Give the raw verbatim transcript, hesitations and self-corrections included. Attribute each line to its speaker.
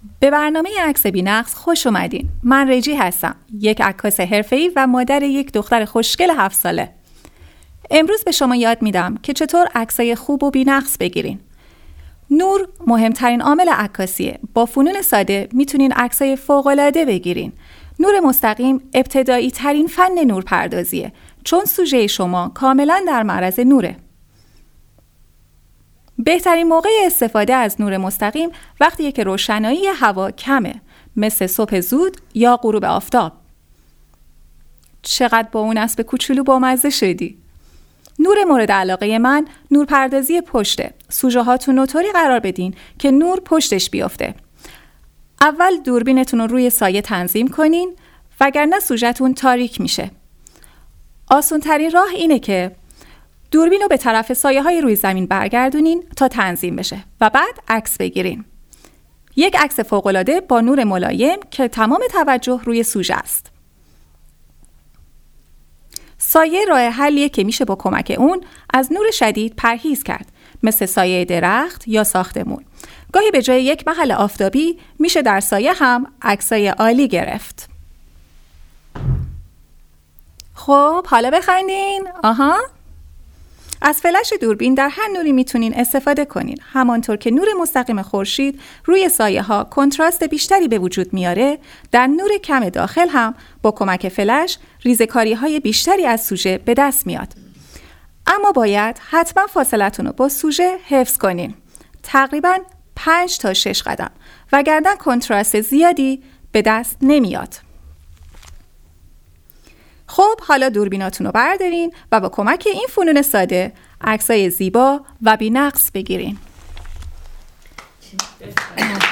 Speaker 1: به برنامه عکس بی‌نقص خوش اومدین. من رجی هستم، یک عکاس حرفه‌ای و مادر یک دختر خوشگل هفت ساله. امروز به شما یاد میدم که چطور عکسای خوب و بی‌نقص بگیرین. نور مهمترین عامل عکاسیه. با فنون ساده میتونین عکسای فوق‌العاده بگیرین. نور مستقیم ابتدایی ترین فن نورپردازیه، چون سوژه شما کاملا در معرض نوره. بهترین موقع استفاده از نور مستقیم وقتیه که روشنایی هوا کمه، مثل صبح زود یا غروب آفتاب. چقدر با اون اسب کوچولو بامزه شدی. نور مورد علاقه من نورپردازی پشته. سوژه هاتون رو طوری قرار بدین که نور پشتش بیفته. اول دوربینتون رو روی سایه تنظیم کنین، وگرنه سوژه‌تون تاریک میشه. آسان ترین راه اینه که دوربین رو به طرف سایه های روی زمین برگردونین تا تنظیم بشه و بعد عکس بگیرین. یک عکس فوق‌العاده با نور ملایم که تمام توجه روی سوژه است. سایه راه حلیه که میشه با کمک اون از نور شدید پرهیز کرد، مثل سایه درخت یا ساختمون. گاهی به جای یک محل آفتابی میشه در سایه هم عکسای عالی گرفت. خب حالا بخندین. آها. از فلش دوربین در هر نوری میتونین استفاده کنین. همانطور که نور مستقیم خورشید روی سایه ها کنتراست بیشتری به وجود میاره، در نور کم داخل هم با کمک فلش ریزکاری های بیشتری از سوژه به دست میاد. اما باید حتما فاصلتون رو با سوژه حفظ کنین. تقریباً پنج تا شش قدم، وگرنه کنتراست زیادی به دست نمیاد. خب حالا دوربیناتون رو بردارین و با کمک این فنون ساده عکسای زیبا و بی‌نقص بگیرین.